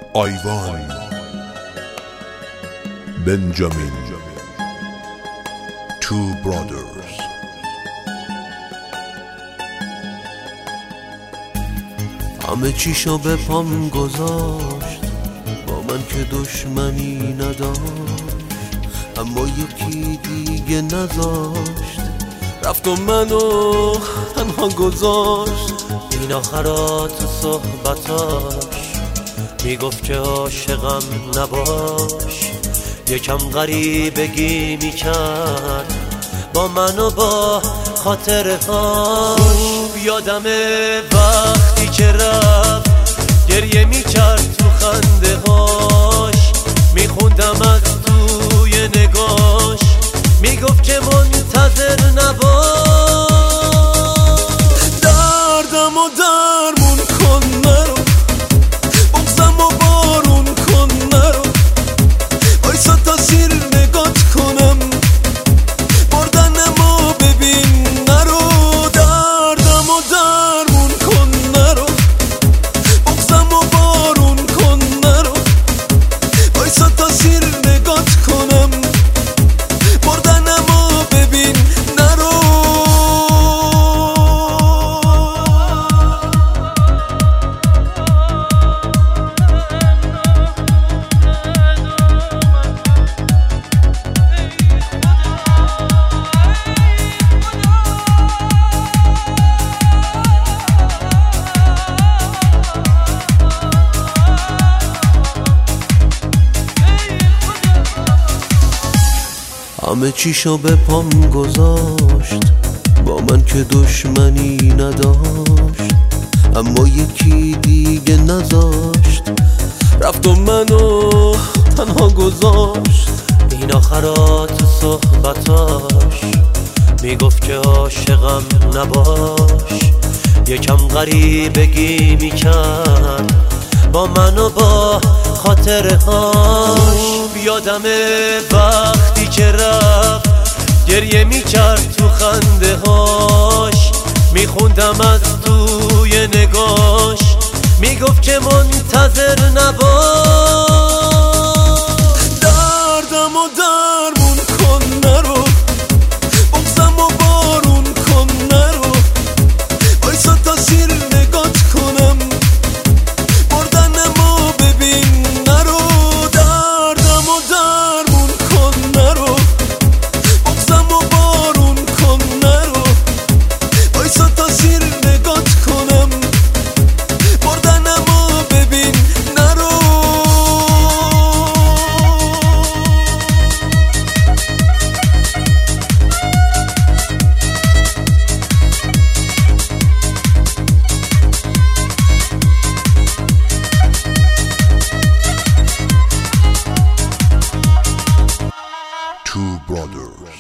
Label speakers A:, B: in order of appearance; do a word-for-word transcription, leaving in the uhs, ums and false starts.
A: آیوان بنجامین Two Brothers.
B: همه چیشو به پام گذاشت، با من که دشمنی نداشت، اما یکی دیگه نذاشت، رفت و منو تنها گذاشت. این آخرات صحبتاش میگفت که عاشقم نباش، یکم غریبگی میکرد با من و با خاطرهاش. یادمه وقتی که رفت گریه میکرد تو خنده هاش، میخوندم از توی نگاش، میگفت که منتظر نباش. دردم و درمون کن نرو، بغزم و بارون کن نرو، وایسا تا سیر نگات کنم، بردنمو ببین نرو. دردم و درمون کن نرو، بغزم و بارون کن نرو، وایسا تا سیر نگات کنم، بردنمو ببین نرو. همه چیشو به پام گذاشت، با من که دشمنی نداشت، اما یکی دیگه نذاشت، رفت و منو تنها گذاشت. این آخرات صحبتاش میگفت که عاشقم نباش، یکم غریبگی میکرد با من و با خاطرهاش. یادمه وقتی که رفت گریه میکرد تو خنده هاش، میخوندم از توی نگاش، میگفت که منتظر نباش. دردم و درمون کن نرو، بغزم و بارون کن نرو، وایسا تا سیر نگات کنم، بردنمو ببین نرو. دردم و درمون کن نرو، بغزم و بارون کن نرو، وایسا تا سیر نگات کنم، بردنمو ببین نرو.
A: Two Brothers.